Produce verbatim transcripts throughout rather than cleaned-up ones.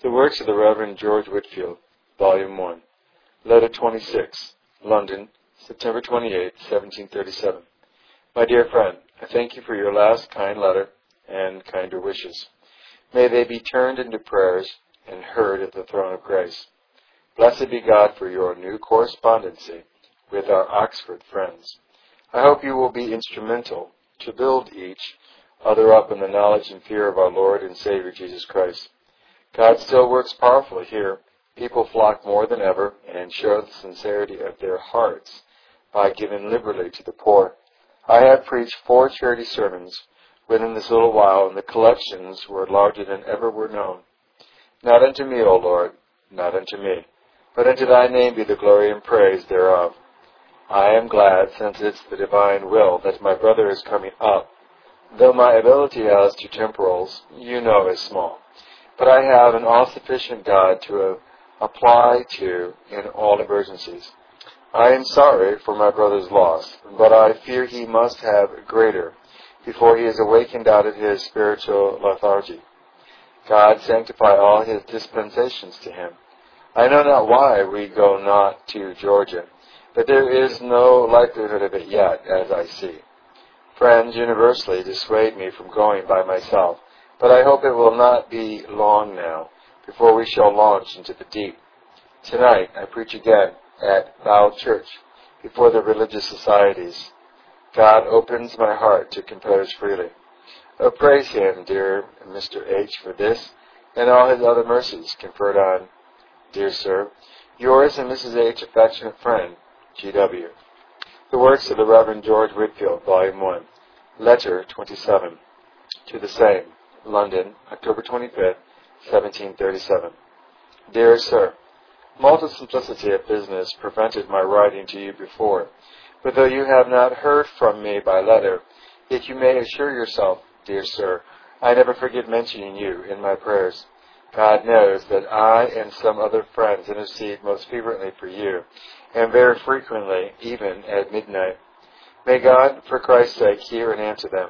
The Works of the Reverend George Whitefield, Volume one, Letter twenty-six, London, September twenty-eighth, seventeen thirty-seven. My dear friend, I thank you for your last kind letter and kinder wishes. May they be turned into prayers and heard at the throne of grace. Blessed be God for your new correspondency with our Oxford friends. I hope you will be instrumental to build each other up in the knowledge and fear of our Lord and Savior Jesus Christ. God still works powerfully here. People flock more than ever and show the sincerity of their hearts by giving liberally to the poor. I have preached four charity sermons within this little while, and the collections were larger than ever were known. Not unto me, O Lord, not unto me, but unto thy name be the glory and praise thereof. I am glad, since it's the divine will, that my brother is coming up, though my ability as to temporals, you know, is small. But I have an all-sufficient God to uh, apply to in all emergencies. I am sorry for my brother's loss, but I fear he must have greater before he is awakened out of his spiritual lethargy. God sanctify all his dispensations to him. I know not why we go not to Georgia, but there is no likelihood of it yet, as I see. Friends universally dissuade me from going by myself, but I hope it will not be long now before we shall launch into the deep. Tonight I preach again at Bow Church before the religious societies. God opens my heart to compose freely. Oh, praise him, dear Mister H, for this and all his other mercies conferred on, dear sir, yours and Missus H, affectionate friend, G W The Works of the Reverend George Whitefield, Volume one, Letter twenty-seven, to the same, London, October twenty-fifth, seventeen thirty-seven. Dear Sir, multiplicity of business prevented my writing to you before, but though you have not heard from me by letter, yet you may assure yourself, dear sir, I never forget mentioning you in my prayers. God knows that I and some other friends intercede most fervently for you, and very frequently, even at midnight. May God, for Christ's sake, hear and answer them.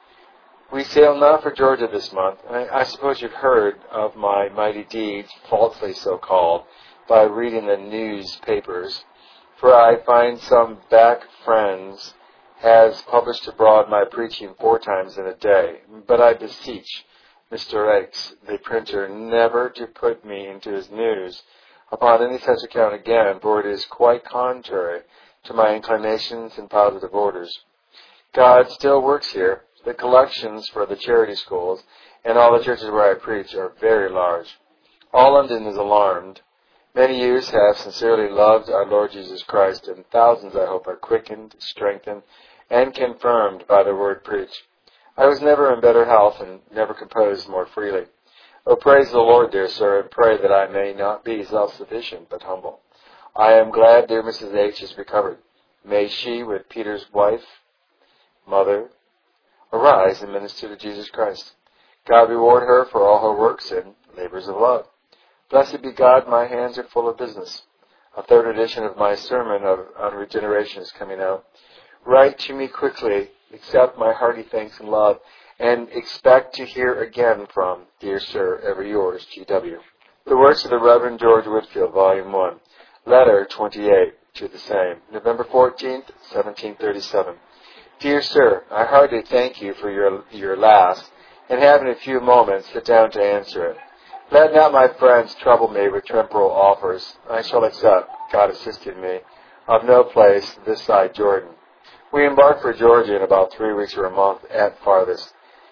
We sail not for Georgia this month. I, I suppose you've heard of my mighty deeds, falsely so called, by reading the newspapers. For I find some back friends has published abroad my preaching four times in a day. But I beseech Mister X, the printer, never to put me into his news upon any such account again, for it is quite contrary to my inclinations and positive orders. God still works here. The collections for the charity schools and all the churches where I preach are very large. All London is alarmed. Many youths have sincerely loved our Lord Jesus Christ, and thousands, I hope, are quickened, strengthened, and confirmed by the word preached. I was never in better health and never composed more freely. Oh, praise the Lord, dear sir, and pray that I may not be self-sufficient, but humble. I am glad dear Missus H is recovered. May she, with Peter's wife, mother, arise and minister to Jesus Christ. God reward her for all her works and labors of love. Blessed be God, my hands are full of business. A third edition of my sermon of, on regeneration is coming out. Write to me quickly, accept my hearty thanks and love, and expect to hear again from, dear sir, ever yours, G W The Works of the Reverend George Whitefield, Volume one, Letter twenty-eight, to the same, November fourteenth, seventeen thirty-seven. Dear sir, I heartily thank you for your, your last, and having a few moments, sit down to answer it. Let not my friends trouble me with temporal offers. I shall accept, God assisting me, of no place this side Jordan. We embark for Georgia in about three weeks or a month at farthest.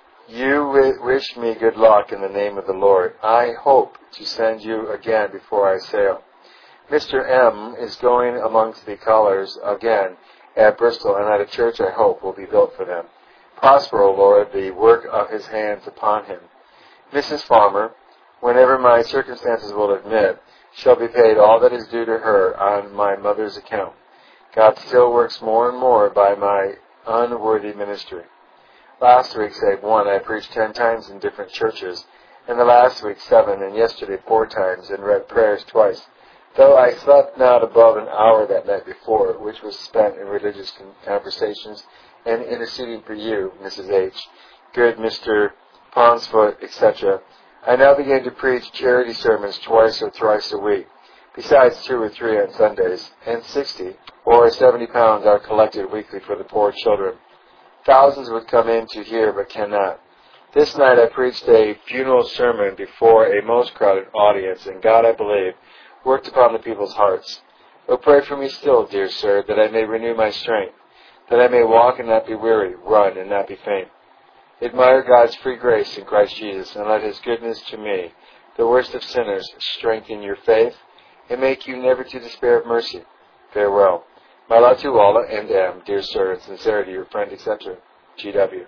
You wish me good luck in the name of the Lord. I hope to send you again before I sail. Mister M is going amongst the colours again at Bristol, and at a church I hope will be built for them. Prosper, O Lord, the work of his hands upon him. Missus Farmer, whenever my circumstances will admit, shall be paid all that is due to her on my mother's account. God still works more and more by my unworthy ministry. Last week, save one, I preached ten times in different churches, and the last week seven, and yesterday four times, and read prayers twice. Though I slept not above an hour that night before, which was spent in religious conversations and interceding for you, Missus H, good Mister Ponsfoot, et cetera, I now begin to preach charity sermons twice or thrice a week, besides two or three on Sundays, and sixty or seventy pounds are collected weekly for the poor children. Thousands would come in to hear, but cannot. This night I preached a funeral sermon before a most crowded audience, and God, I believe, worked upon the people's hearts. Oh, pray for me still, dear sir, that I may renew my strength, that I may walk and not be weary, run and not be faint. Admire God's free grace in Christ Jesus, and let His goodness to me, the worst of sinners, strengthen your faith, and make you never to despair of mercy. Farewell. My love to you all, and am, dear sir, in sincerity, your friend, et cetera, G W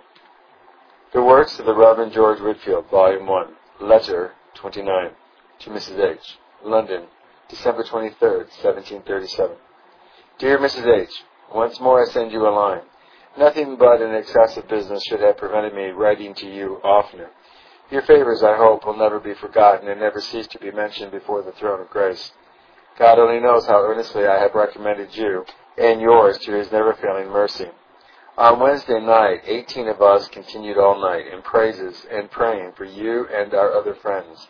The Works of the Reverend George Whitefield, Volume one, Letter twenty-nine, to Missus H., London, December twenty-third, seventeen thirty-seven. Dear Missus H., once more I send you a line. Nothing but an excessive business should have prevented me writing to you oftener. Your favors, I hope, will never be forgotten and never cease to be mentioned before the throne of grace. God only knows how earnestly I have recommended you and yours to His never-failing mercy. On Wednesday night, eighteen of us continued all night in praises and praying for you and our other friends.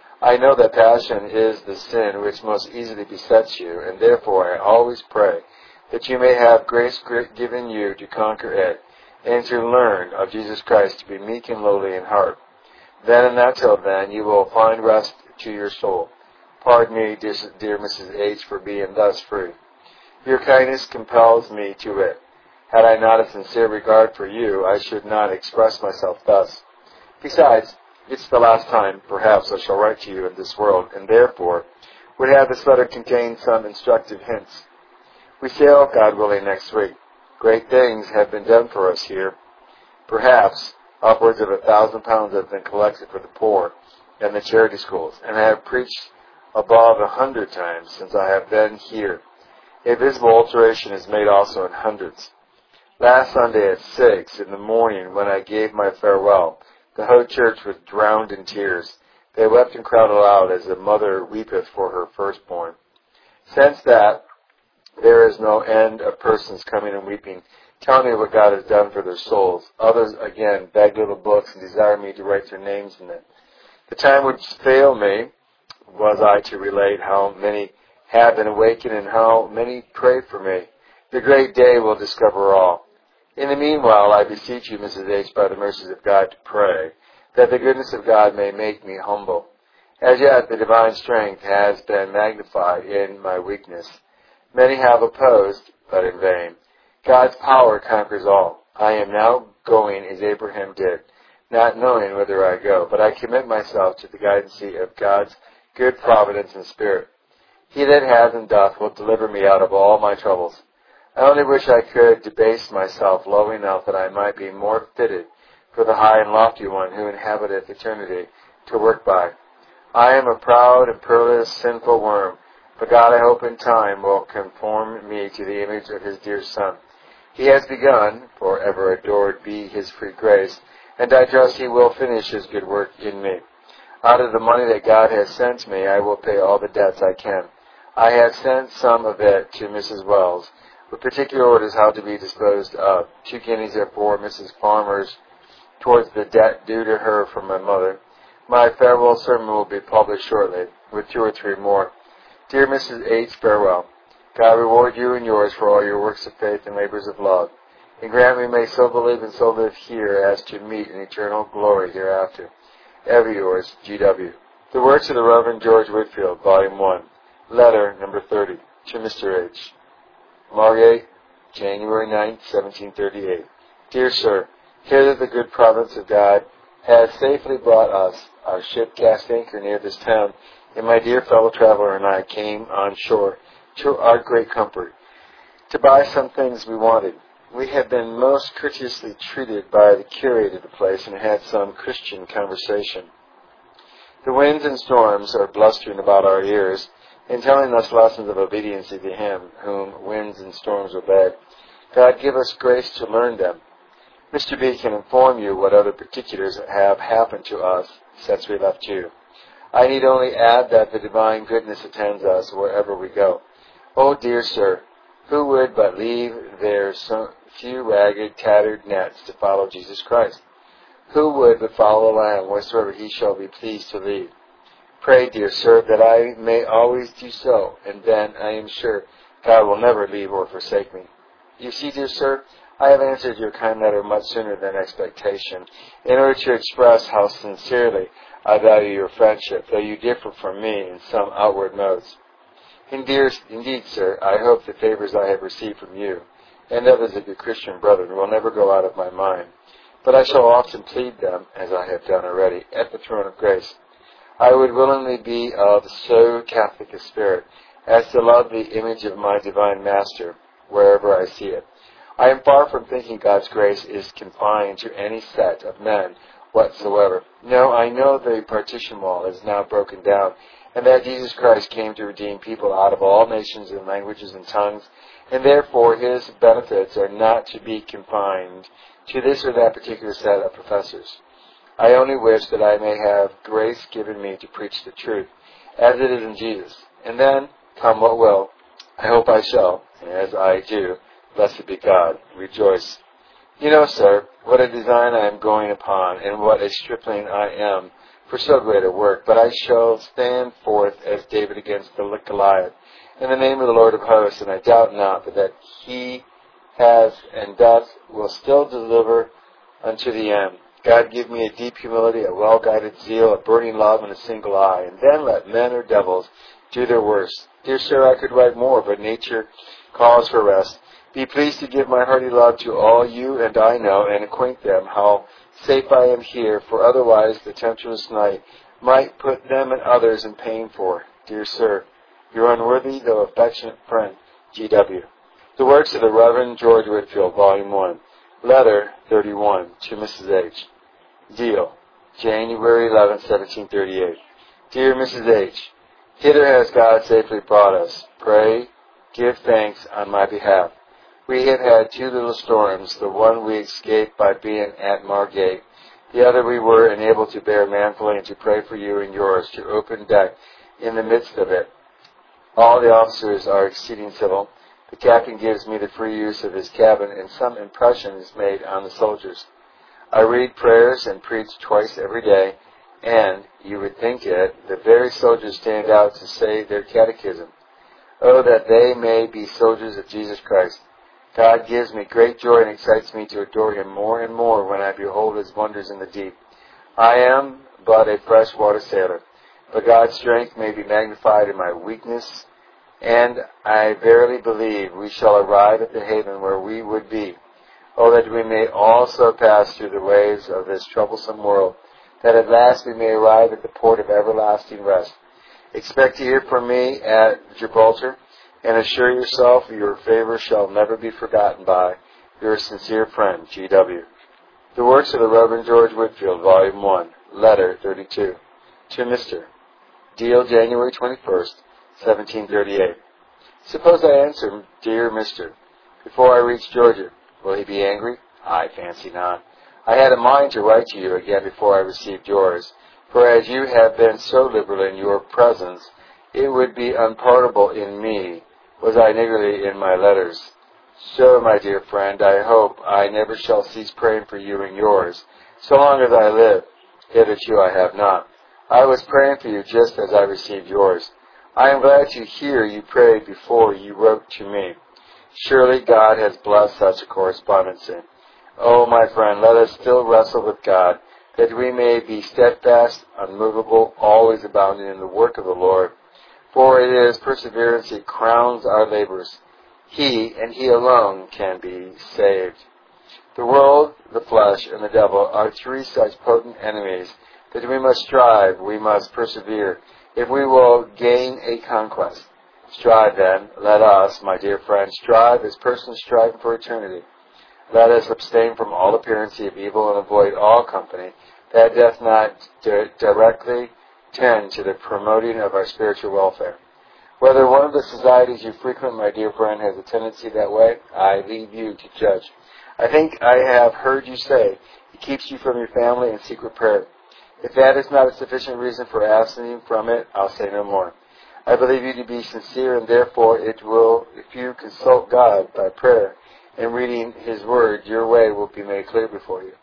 I know that passion is the sin which most easily besets you, and therefore I always pray that you may have grace given you to conquer it, and to learn of Jesus Christ to be meek and lowly in heart. Then and not till then you will find rest to your soul. Pardon me, dear, dear Missus H., for being thus free. Your kindness compels me to it. Had I not a sincere regard for you, I should not express myself thus. Besides, it's the last time, perhaps, I shall write to you in this world, and therefore would have this letter contain some instructive hints. We sail, God willing, next week. Great things have been done for us here. Perhaps upwards of a thousand pounds have been collected for the poor and the charity schools, and I have preached above a hundred times since I have been here. A visible alteration is made also in hundreds. Last Sunday at six in the morning, when I gave my farewell, the whole church was drowned in tears. They wept and cried aloud as a mother weepeth for her firstborn. Since that, there is no end of persons coming and weeping, telling me what God has done for their souls. Others, again, beg little books and desire me to write their names in them. The time would fail me, was I to relate how many have been awakened and how many pray for me. The great day will discover all. In the meanwhile, I beseech you, Missus H., by the mercies of God, to pray, that the goodness of God may make me humble. As yet, the divine strength has been magnified in my weakness. Many have opposed, but in vain. God's power conquers all. I am now going as Abraham did, not knowing whither I go, but I commit myself to the guidance of God's good providence and spirit. He that has and doth will deliver me out of all my troubles. I only wish I could debase myself low enough that I might be more fitted for the high and lofty one who inhabiteth eternity to work by. I am a proud and perilous sinful worm, but God, I hope in time, will conform me to the image of His dear Son. He has begun, for ever adored be His free grace, and I trust He will finish His good work in me. Out of the money that God has sent me, I will pay all the debts I can. I have sent some of it to Missus Wells, with particular orders how to be disposed of. Two guineas are for Missus Farmer's towards the debt due to her from my mother. My farewell sermon will be published shortly, with two or three more. Dear Missus H., farewell. God reward you and yours for all your works of faith and labors of love, and grant we may so believe and so live here as to meet in eternal glory hereafter. Ever yours, G W The Works of the Reverend George Whitefield, Volume one, Letter number thirty, to Mister H. Margate, January ninth, seventeen thirty-eight. Dear Sir, hear that the good providence of God has safely brought us. Our ship cast anchor near this town, and my dear fellow traveler and I came on shore to our great comfort to buy some things we wanted. We have been most courteously treated by the curate of the place and had some Christian conversation. The winds and storms are blustering about our ears and telling us lessons of obedience to Him whom winds and storms obey. God give us grace to learn them. Mister B can inform you what other particulars have happened to us since we left you. I need only add that the divine goodness attends us wherever we go. Oh, dear sir, who would but leave their so few ragged, tattered nets to follow Jesus Christ? Who would but follow the Lamb wheresoever he shall be pleased to lead? Pray, dear sir, that I may always do so, and then I am sure God will never leave or forsake me. You see, dear sir, I have answered your kind letter much sooner than expectation, in order to express how sincerely I value your friendship, though you differ from me in some outward modes. Indeed, indeed, sir, I hope the favors I have received from you, and others of your Christian brethren, will never go out of my mind, but I shall often plead them, as I have done already, at the throne of grace. I would willingly be of so Catholic a spirit as to love the image of my divine Master wherever I see it. I am far from thinking God's grace is confined to any set of men whatsoever. No, I know the partition wall is now broken down, and that Jesus Christ came to redeem people out of all nations and languages and tongues, and therefore his benefits are not to be confined to this or that particular set of professors. I only wish that I may have grace given me to preach the truth, as it is in Jesus. And then, come what will, I hope I shall, and as I do, blessed be God, rejoice. You know, sir, what a design I am going upon, and what a stripling I am for so great a work. But I shall stand forth as David against the Goliath, in the name of the Lord of hosts, and I doubt not but that he has and doth will still deliver unto the end. God, give me a deep humility, a well-guided zeal, a burning love, and a single eye, and then let men or devils do their worst. Dear sir, I could write more, but nature calls for rest. Be pleased to give my hearty love to all you and I know, and acquaint them how safe I am here, for otherwise the tempestuous night might put them and others in pain for. Dear sir, your unworthy though affectionate friend, G W The works of the Reverend George Whitefield, Volume one, Letter thirty-one, to Missus H. Deal, January eleventh, seventeen thirty-eight. Dear Missus H., hither has God safely brought us. Pray, give thanks on my behalf. We have had two little storms. The one we escaped by being at Margate. The other we were enabled to bear manfully and to pray for you and yours to open deck in the midst of it. All the officers are exceeding civil. The captain gives me the free use of his cabin, and some impression is made on the soldiers. I read prayers and preach twice every day, and, you would think it, the very soldiers stand out to say their catechism. Oh, that they may be soldiers of Jesus Christ. God gives me great joy and excites me to adore him more and more when I behold his wonders in the deep. I am but a freshwater sailor, but God's strength may be magnified in my weakness, and I verily believe we shall arrive at the haven where we would be. Oh, that we may also pass through the waves of this troublesome world, that at last we may arrive at the port of everlasting rest. Expect to hear from me at Gibraltar, and assure yourself your favor shall never be forgotten by your sincere friend, G W The works of the Reverend George Whitefield, Volume one, Letter thirty-two, to Mister Deal, January twenty-first, seventeen thirty-eight. Suppose I answer, Dear Mister, before I reach Georgia. Will he be angry? I fancy not. I had a mind to write to you again before I received yours, for as you have been so liberal in your presence, it would be unpardonable in me, was I niggardly in my letters. So, my dear friend, I hope I never shall cease praying for you and yours, so long as I live. Hitherto I have not. I was praying for you just as I received yours. I am glad to hear you prayed before you wrote to me. Surely God has blessed such a correspondence. Oh, my friend, let us still wrestle with God, that we may be steadfast, unmovable, always abounding in the work of the Lord. For it is perseverance that crowns our labors. He, and He alone, can be saved. The world, the flesh, and the devil are three such potent enemies that we must strive, we must persevere, if we will gain a conquest. Strive then, let us, my dear friend, strive as persons striving for eternity. Let us abstain from all appearance of evil and avoid all company that doth not di- directly tend to the promoting of our spiritual welfare. Whether one of the societies you frequent, my dear friend, has a tendency that way, I leave you to judge. I think I have heard you say it keeps you from your family and secret prayer. If that is not a sufficient reason for abstaining from it, I'll say no more. I believe you to be sincere, and therefore it will, if you consult God by prayer and reading His Word, your way will be made clear before you.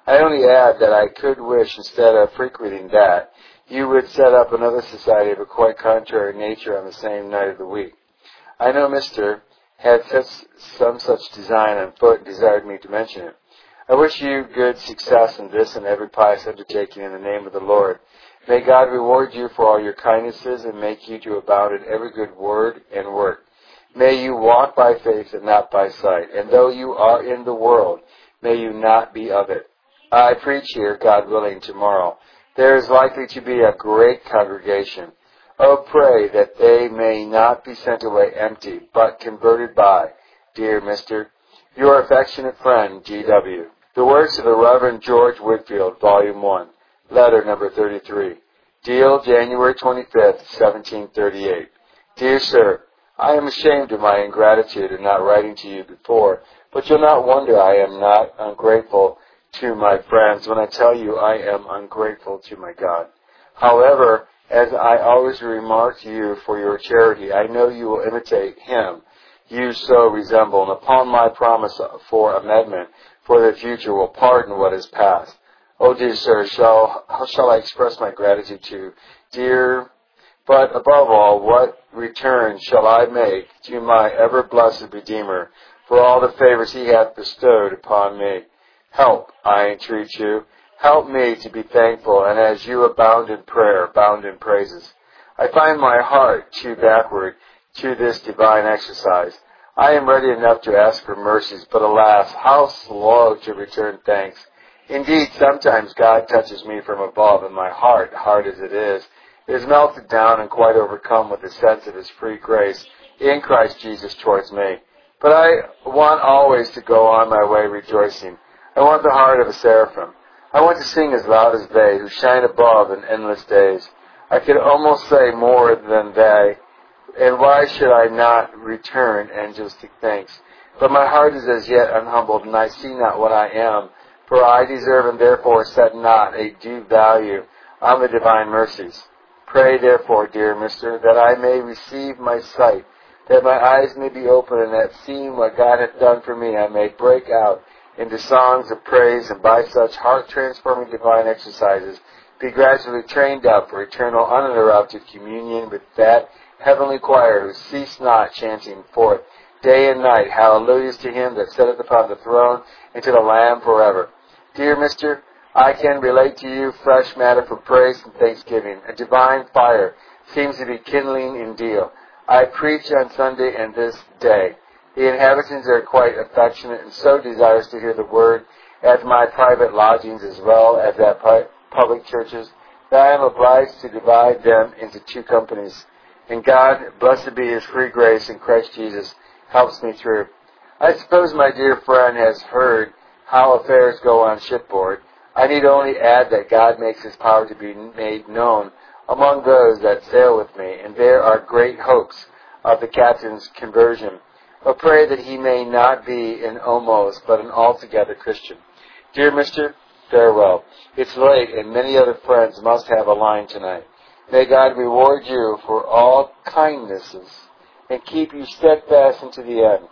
I only add that I could wish, instead of frequenting that, you would set up another society of a quite contrary nature on the same night of the week. I know Mister had such, some such design on foot and desired me to mention it. I wish you good success in this and every pious undertaking in the name of the Lord. May God reward you for all your kindnesses and make you to abound in every good word and work. May you walk by faith and not by sight, and though you are in the world, may you not be of it. I preach here, God willing, tomorrow. There is likely to be a great congregation. Oh, pray that they may not be sent away empty, but converted by, dear Mister, your affectionate friend, G W The works of the Reverend George Whitefield, Volume one, Letter Number thirty-three. Deal, January twenty-fifth, seventeen thirty-eight. Dear Sir, I am ashamed of my ingratitude in not writing to you before, but you'll not wonder I am not ungrateful to my friends when I tell you I am ungrateful to my God. However, as I always remark to you for your charity, I know you will imitate him you so resemble, and upon my promise for amendment for the future will pardon what is past. Oh, dear sir, shall, how shall I express my gratitude to you? Dear, but above all, what return shall I make to my ever-blessed Redeemer for all the favors he hath bestowed upon me? Help, I entreat you, help me to be thankful, and as you abound in prayer, abound in praises. I find my heart too backward to this divine exercise. I am ready enough to ask for mercies, but alas, how slow to return thanks. Indeed, sometimes God touches me from above, and my heart, hard as it is, is melted down and quite overcome with the sense of his free grace in Christ Jesus towards me. But I want always to go on my way rejoicing. I want the heart of a seraphim. I want to sing as loud as they who shine above in endless days. I could almost say more than they, and why should I not return angelistic thanks? But my heart is as yet unhumbled, and I see not what I am, for I deserve and therefore set not a due value on the divine mercies. Pray therefore, dear Mister, that I may receive my sight, that my eyes may be open, and that seeing what God hath done for me, I may break out into songs of praise, and by such heart-transforming divine exercises be gradually trained up for eternal uninterrupted communion with that heavenly choir who cease not chanting forth day and night hallelujahs to him that sitteth upon the throne and to the Lamb forever. Dear Mister, I can relate to you fresh matter for praise and thanksgiving. A divine fire seems to be kindling in Deal. I preach on Sunday and this day. The inhabitants are quite affectionate and so desirous to hear the word at my private lodgings as well as at public churches that I am obliged to divide them into two companies. And God, blessed be his free grace in Christ Jesus, helps me through. I suppose my dear friend has heard how affairs go on shipboard. I need only add that God makes his power to be made known among those that sail with me, and there are great hopes of the captain's conversion. But pray that he may not be an almost, but an altogether Christian. Dear Mister, farewell. It's late, and many other friends must have a line tonight. May God reward you for all kindnesses and keep you steadfast unto the end.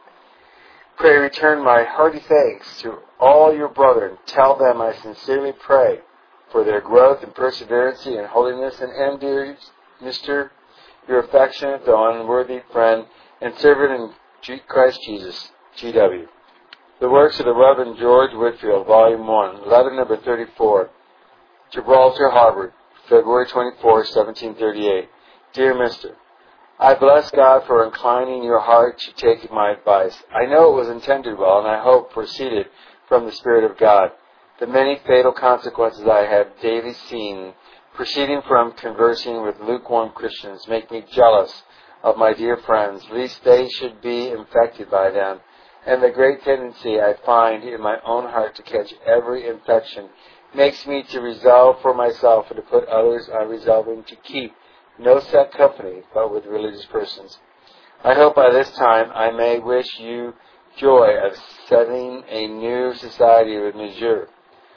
Pray return my hearty thanks to all your brethren. Tell them I sincerely pray for their growth and perseverance and holiness, and am, dear Mister, your affectionate though unworthy friend and servant in Christ Jesus, G W The works of the Reverend George Whitefield, Volume one, Letter Number thirty-four, Gibraltar Harbor, February twenty-fourth, seventeen thirty-eight. Dear Mister, I bless God for inclining your heart to take my advice. I know it was intended well, and I hope proceeded from the Spirit of God. The many fatal consequences I have daily seen, proceeding from conversing with lukewarm Christians, make me jealous of my dear friends, lest they should be infected by them. And the great tendency I find in my own heart to catch every infection makes me to resolve for myself and to put others on resolving to keep no set company but with religious persons. I hope by this time I may wish you joy of setting a new society with Monsieur.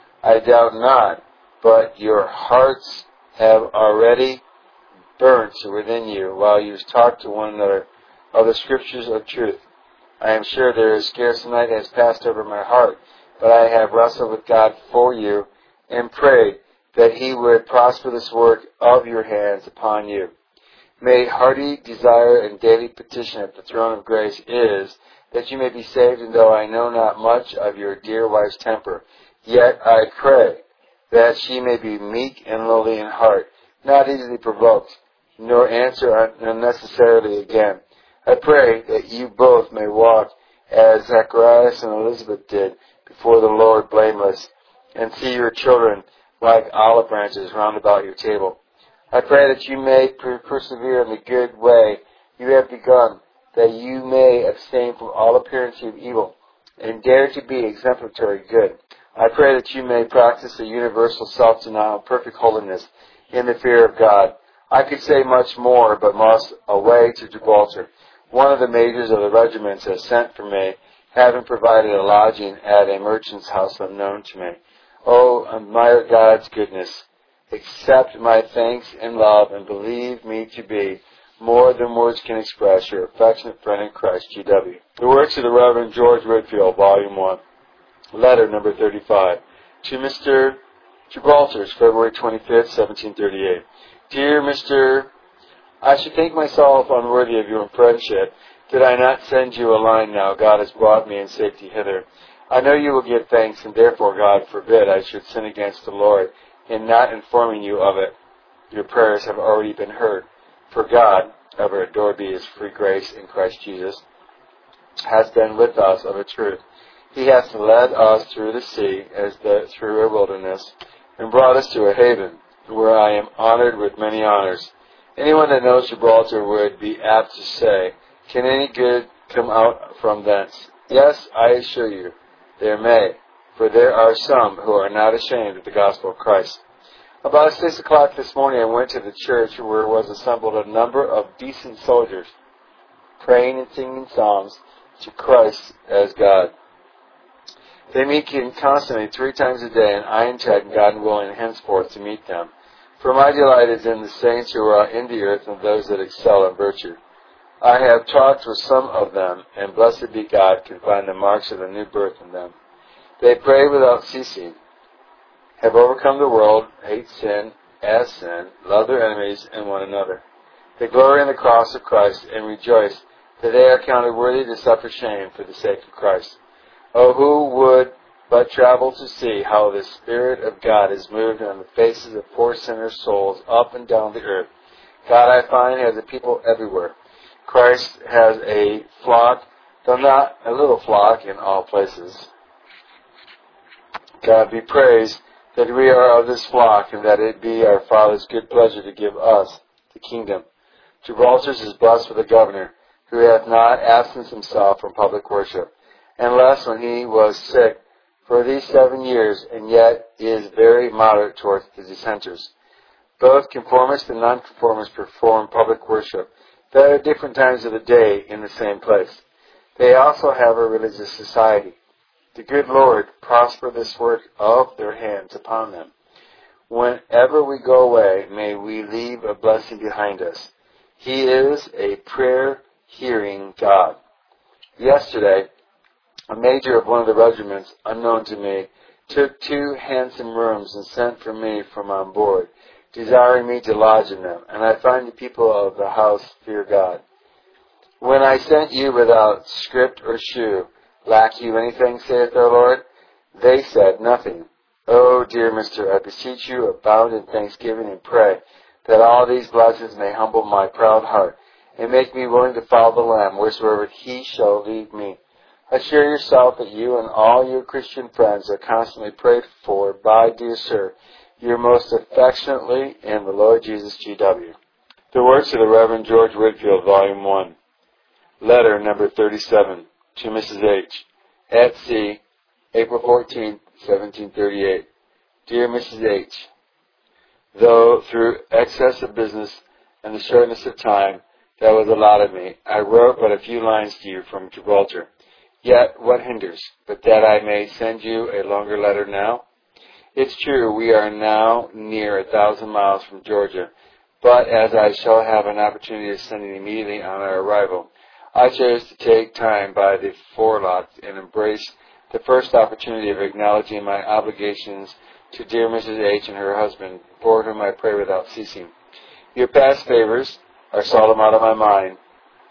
I doubt not, but your hearts have already burnt within you while you talk to one another of the scriptures of truth. I am sure there is scarce a night has passed over my heart but I have wrestled with God for you and prayed that he would prosper this work of your hands upon you. May hearty desire and daily petition at the throne of grace is that you may be saved, and though I know not much of your dear wife's temper, yet I pray that she may be meek and lowly in heart, not easily provoked, nor answer unnecessarily again. I pray that you both may walk as Zacharias and Elizabeth did before the Lord blameless, and see your children like olive branches round about your table. I pray that you may persevere in the good way you have begun, that you may abstain from all appearance of evil, and dare to be exemplary good. I pray that you may practice a universal self-denial, perfect holiness in the fear of God. I could say much more, but must away to Gibraltar. One of the majors of the regiments has sent for me, having provided a lodging at a merchant's house unknown to me. Oh, admire God's goodness. Accept my thanks and love, and believe me to be, more than words can express, your affectionate friend in Christ, G W The works of the Reverend George Whitefield, Volume one. Letter number thirty-five. To Mister Gibraltar's, February twenty-fifth, seventeen thirty-eight. Dear Mister, I should think myself unworthy of your friendship did I not send you a line now. God has brought me in safety hither. I know you will give thanks, and therefore God forbid I should sin against the Lord in not informing you of it. Your prayers have already been heard. For God, ever adored be his free grace in Christ Jesus, has been with us of a truth. He has led us through the sea as the, through a wilderness, and brought us to a haven, where I am honored with many honors. Anyone that knows Gibraltar would be apt to say, can any good come out from thence? Yes, I assure you, there may, for there are some who are not ashamed of the gospel of Christ. About six o'clock this morning I went to the church where was assembled a number of decent soldiers, praying and singing psalms to Christ as God. They meet constantly three times a day, and I intend, God willing, henceforth to meet them. For my delight is in the saints who are in the earth and those that excel in virtue. I have talked with some of them, and blessed be God can find the marks of the new birth in them. They pray without ceasing, have overcome the world, hate sin as sin, love their enemies and one another. They glory in the cross of Christ and rejoice that they are counted worthy to suffer shame for the sake of Christ. Oh, who would but travel to see how the Spirit of God is moved on the faces of poor sinners' souls up and down the earth. God, I find, has a people everywhere. Christ has a flock, though not a little flock, in all places. God be praised that we are of this flock, and that it be our Father's good pleasure to give us the kingdom. Gibraltar is blessed with a governor, who hath not absenced himself from public worship, unless when he was sick for these seven years, and yet is very moderate towards the dissenters. Both conformists and nonconformists perform public worship, though at different times of the day in the same place. They also have a religious society. The good Lord prosper this work of their hands upon them. Whenever we go away, may we leave a blessing behind us. He is a prayer-hearing God. Yesterday, a major of one of the regiments, unknown to me, took two handsome rooms and sent for me from on board, desiring me to lodge in them, and I find the people of the house fear God. When I sent you without script or shoe, lack you anything, saith our Lord? They said, nothing. Oh, dear Mister, I beseech you, abound in thanksgiving and pray that all these blessings may humble my proud heart and make me willing to follow the Lamb wheresoever he shall lead me. Assure yourself that you and all your Christian friends are constantly prayed for by, dear sir, your most affectionately in the Lord Jesus, G W The works of the Reverend George Whitefield, Volume one. Letter number thirty-seven. To Missus H. At sea, April fourteenth, seventeen thirty-eight. Dear Missus H., though through excess of business and the shortness of time that was allotted me, I wrote but a few lines to you from Gibraltar. Yet what hinders, but that I may send you a longer letter now? It's true, we are now near a thousand miles from Georgia, but as I shall have an opportunity of sending immediately on our arrival, I chose to take time by the forelock and embrace the first opportunity of acknowledging my obligations to dear Missus H and her husband, for whom I pray without ceasing. Your past favors are seldom out of my mind.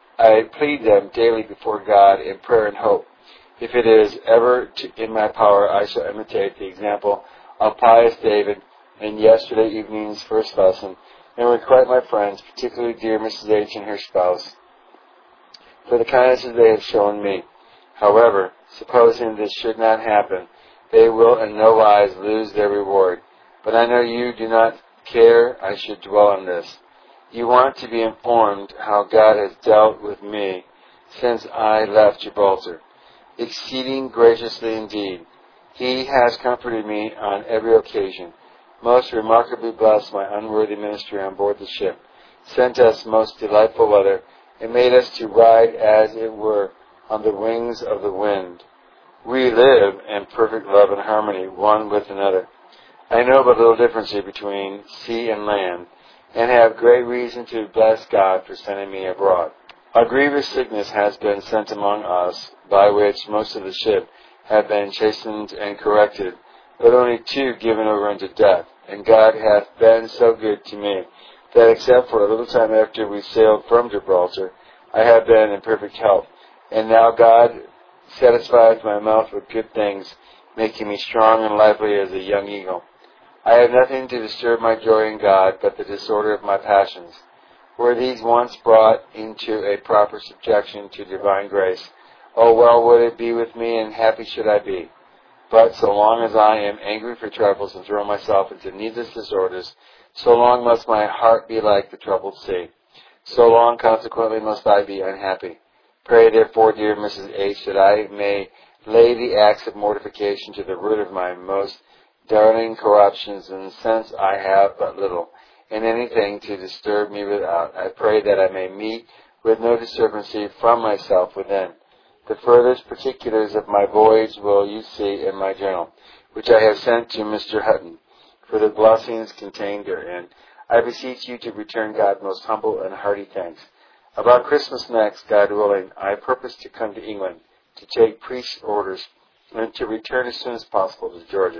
I plead them daily before God in prayer and hope. If it is ever to, in my power, I shall imitate the example of pious David in yesterday evening's first lesson, and requite my friends, particularly dear Missus H and her spouse, for the kindnesses they have shown me. However, supposing this should not happen, they will in no wise lose their reward. But I know you do not care I should dwell on this. You want to be informed how God has dealt with me since I left Gibraltar. Exceeding graciously indeed. He has comforted me on every occasion. Most remarkably blessed my unworthy ministry on board the ship. Sent us most delightful weather, and made us to ride as it were on the wings of the wind. We live in perfect love and harmony one with another. I know but little difference between sea and land, and have great reason to bless God for sending me abroad. A grievous sickness has been sent among us, by which most of the ship have been chastened and corrected, but only two given over unto death. And God hath been so good to me, that except for a little time after we sailed from Gibraltar, I have been in perfect health. And now God satisfies my mouth with good things, making me strong and lively as a young eagle. I have nothing to disturb my joy in God but the disorder of my passions. Were these once brought into a proper subjection to divine grace, oh well would it be with me, and happy should I be. But so long as I am angry for trifles and throw myself into needless disorders, so long must my heart be like the troubled sea. So long, consequently, must I be unhappy. Pray, therefore, dear Missus H, that I may lay the acts of mortification to the root of my most darling corruptions, and since I have but little in anything to disturb me without, I pray that I may meet with no disturbancy from myself within. The furthest particulars of my voyage will you see in my journal, which I have sent to Mister Hutton, for the blessings contained therein. I beseech you to return God most humble and hearty thanks. About Christmas next, God willing, I purpose to come to England, to take priest's orders, and to return as soon as possible to Georgia.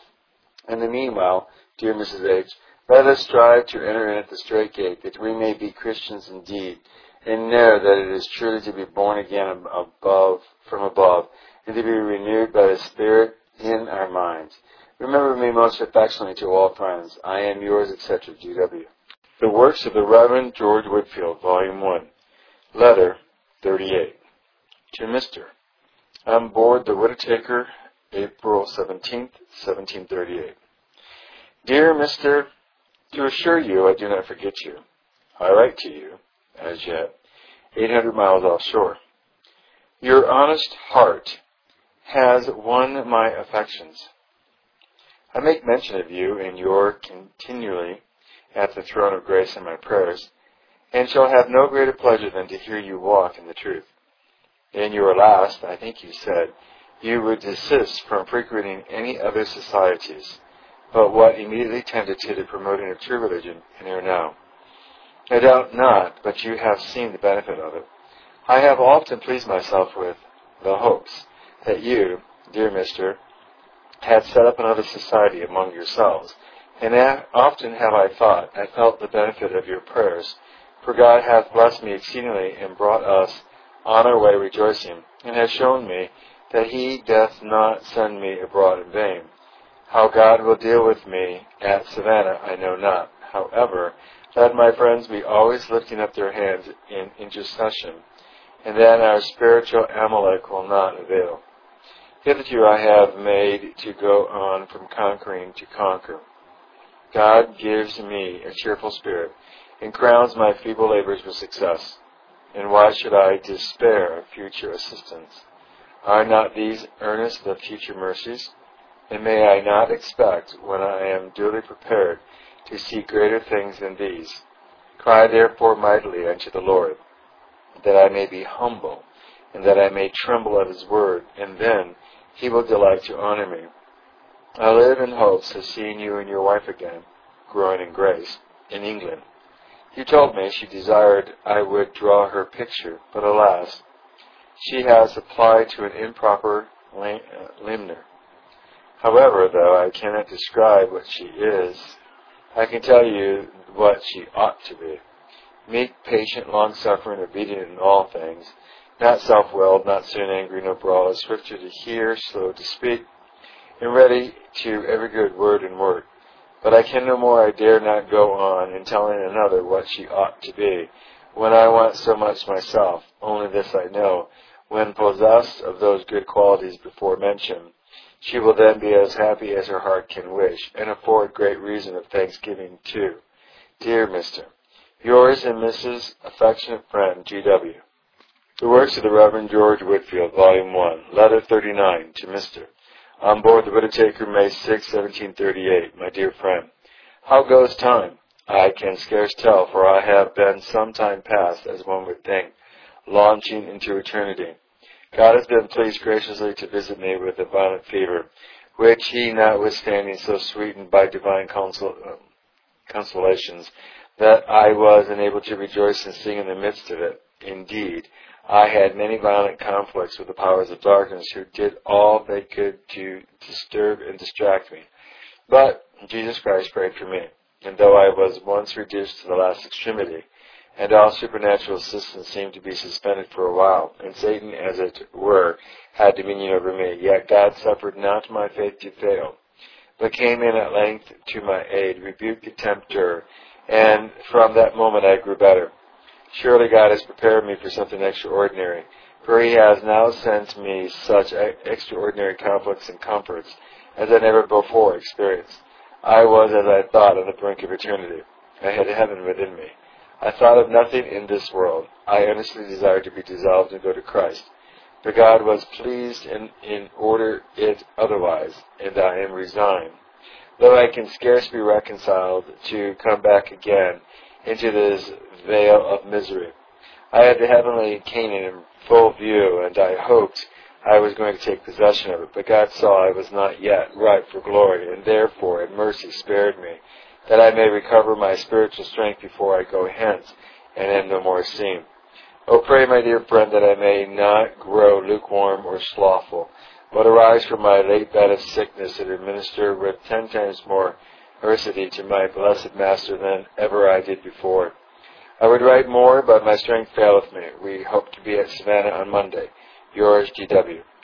In the meanwhile, dear Missus H, let us strive to enter in at the strait gate, that we may be Christians indeed, and know that it is truly to be born again above, from above, and to be renewed by the Spirit in our minds. Remember me most affectionately to all friends. I am yours, et cetera, G W The Works of the Reverend George Whitefield, Volume one, Letter thirty-eight. To Mister On board the Whittaker, April seventeenth, seventeen thirty-eight. Dear Mister To assure you I do not forget you, I write to you, as yet, eight hundred miles offshore. Your honest heart has won my affections. I make mention of you and your continually at the throne of grace in my prayers, and shall have no greater pleasure than to hear you walk in the truth. In your last, I think you said, you would desist from frequenting any other societies, but what immediately tended to the promoting of true religion in here now. I doubt not, but you have seen the benefit of it. I have often pleased myself with the hopes that you, dear Mister, had set up another society among yourselves, and often have I thought I felt the benefit of your prayers, for God hath blessed me exceedingly and brought us on our way rejoicing, and has shown me that he doth not send me abroad in vain. How God will deal with me at Savannah I know not. However, let my friends be always lifting up their hands in intercession, and then our spiritual Amalek will not avail. Hitherto I have made to go on from conquering to conquer. God gives me a cheerful spirit, and crowns my feeble labors with success. And why should I despair of future assistance? Are not these earnest of future mercies? And may I not expect, when I am duly prepared, to see greater things than these? Cry therefore mightily unto the Lord, that I may be humble, and that I may tremble at his word, and then he will delight to honor me. I live in hopes of seeing you and your wife again, growing in grace, in England. You told me she desired I would draw her picture, but alas, she has applied to an improper Limner. However, though I cannot describe what she is, I can tell you what she ought to be. Meek, patient, long-suffering, obedient in all things, not self-willed, not soon angry, no brawler, swifter to hear, slow to speak, and ready to every good word and word. But I can no more, I dare not go on in telling another what she ought to be, when I want so much myself. Only this I know, when possessed of those good qualities before mentioned, she will then be as happy as her heart can wish, and afford great reason of thanksgiving too. Dear Mister, yours and Missus affectionate friend, G W The works of the Reverend George Whitefield, Volume one, Letter thirty-nine, to Mister On board the Whittaker, May sixth, seventeen thirty-eight. My dear friend, how goes time? I can scarce tell, for I have been some time past, as one would think, launching into eternity. God has been pleased graciously to visit me with a violent fever, which he, notwithstanding, so sweetened by divine consol- uh, consolations, that I was enabled to rejoice and sing in the midst of it. Indeed, I had many violent conflicts with the powers of darkness, who did all they could to disturb and distract me. But Jesus Christ prayed for me, and though I was once reduced to the last extremity, and all supernatural assistance seemed to be suspended for a while, and Satan, as it were, had dominion over me, yet God suffered not my faith to fail, but came in at length to my aid, rebuked the tempter, and from that moment I grew better. Surely God has prepared me for something extraordinary, for he has now sent me such extraordinary conflicts and comforts as I never before experienced. I was, as I thought, on the brink of eternity. I had heaven within me. I thought of nothing in this world. I earnestly desired to be dissolved and go to Christ. But God was pleased in, in order it otherwise, and I am resigned, though I can scarce be reconciled to come back again into this vale of misery. I had the heavenly Canaan in full view, and I hoped I was going to take possession of it, but God saw I was not yet ripe for glory, and therefore in mercy spared me, that I may recover my spiritual strength before I go hence, and am no more seen. Oh, pray, my dear friend, that I may not grow lukewarm or slothful, but arise from my late bed of sickness and administer with ten times more earnestly to my blessed Master than ever I did before. I would write more, but my strength faileth me. We hope to be at Savannah on Monday. Yours, G W